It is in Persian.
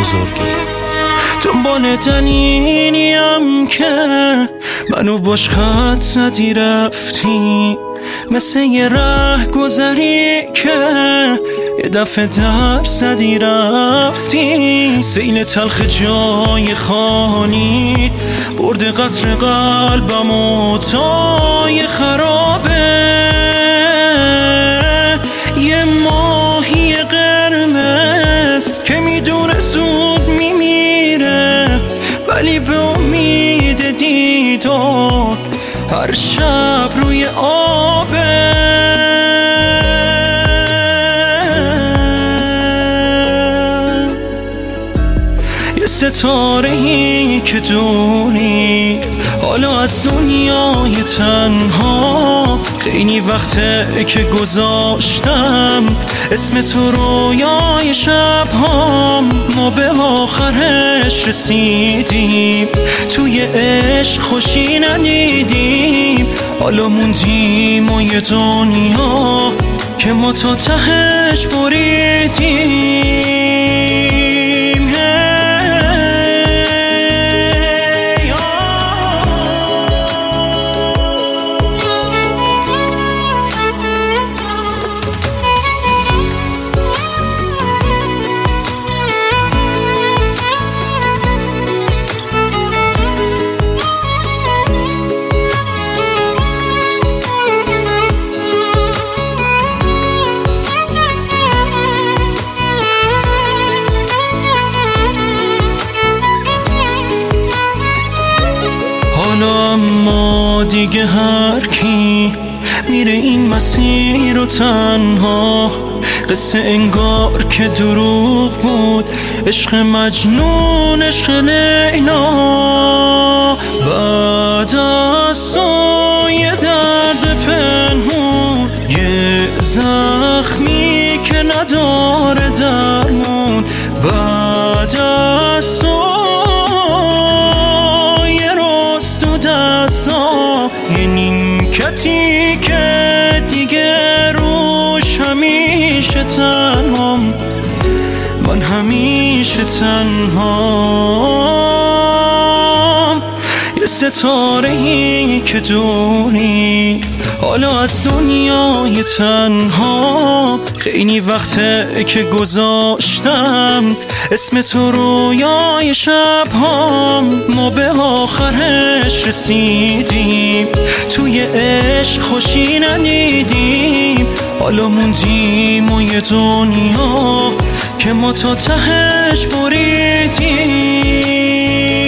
بزرگی. دنبال دلیلیم که منو باش خط زدی رفتی، مثل یه ره گذری که یه دفعه در زدی رفتی. سیل تلخ جای خانید برد قصر قلبم و تای خرابه. یه ماهی قرمز که میدونه زود میمیره، ولی به امید دیدار هر شب روی آبه. یه ستاره‌ای که دوری حالا از دنیای تنها، خیلی وقته که گذاشتم اسم تو رویای شبهام. ما به آخرش رسیدیم، توی عشق خوشی ندیدیم، حالا موندیم و یه دنیا که ما تا تهش بریدیم. اما دیگه هر کی میره این مسیر رو تنها، قصه انگار که دروغ بود، عشق مجنون عشق لیلا. بعد از تو یه درد پنهون، یه زخمی که نداره درمون. بعد از تو یه نیمکتی که دیگه روش همیشه تنهام، من همیشه تنهام. یه ستاره‌ای که دوری حالا از دنیای تنها، خیلی وقته که گذاشتم اسم تو رویای شبهام. ما به آخرش رسیدیم، توی عشق خوشی ندیدیم، حالا موندیم و یه دنیا که ما تا تهش بریدیم.